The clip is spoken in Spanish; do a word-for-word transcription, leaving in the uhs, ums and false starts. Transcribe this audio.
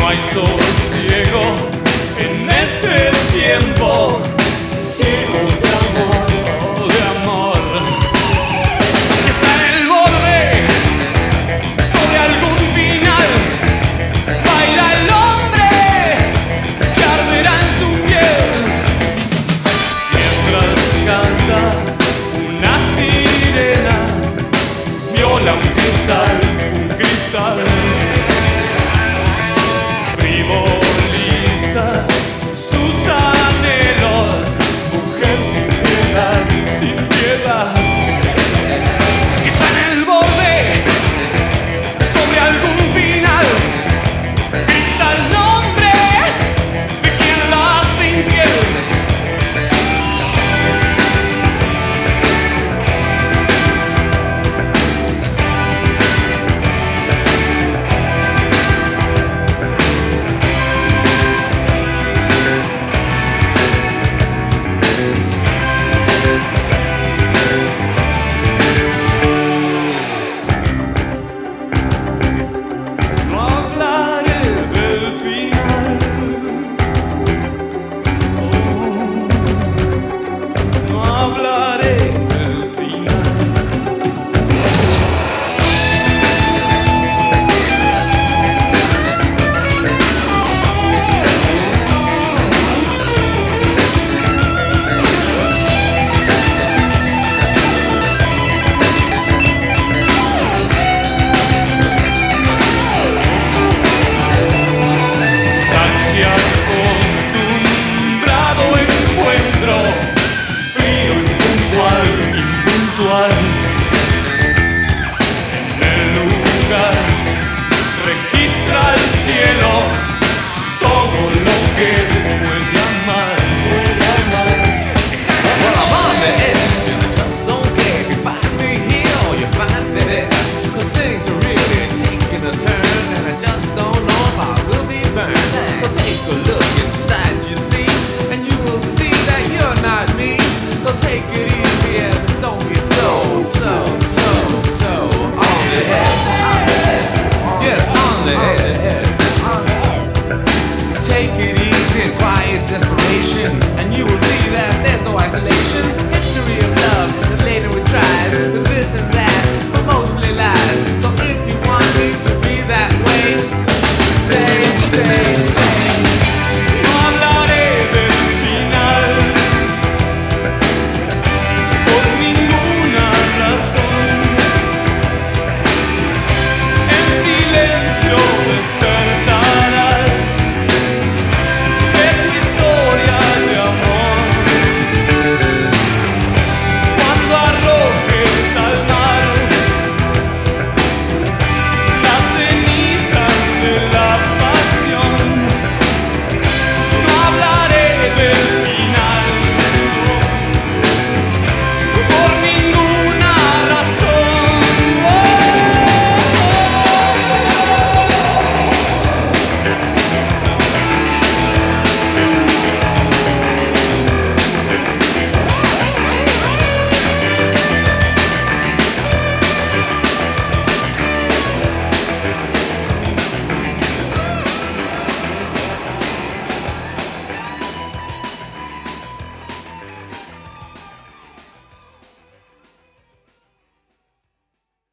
no hay sosiego en este tiempo ciego de amor, de amor. Está en el borde, sobre algún final, baila el hombre que arderá en su piel, mientras canta una sirena, viola un cristal, un cristal. Frivoliza sus anhelos, mujer sin piedad, sin piedad. Está en el borde, sobre algún final, grita el nombre de quien la hace infiel. En el lugar registra el cielo.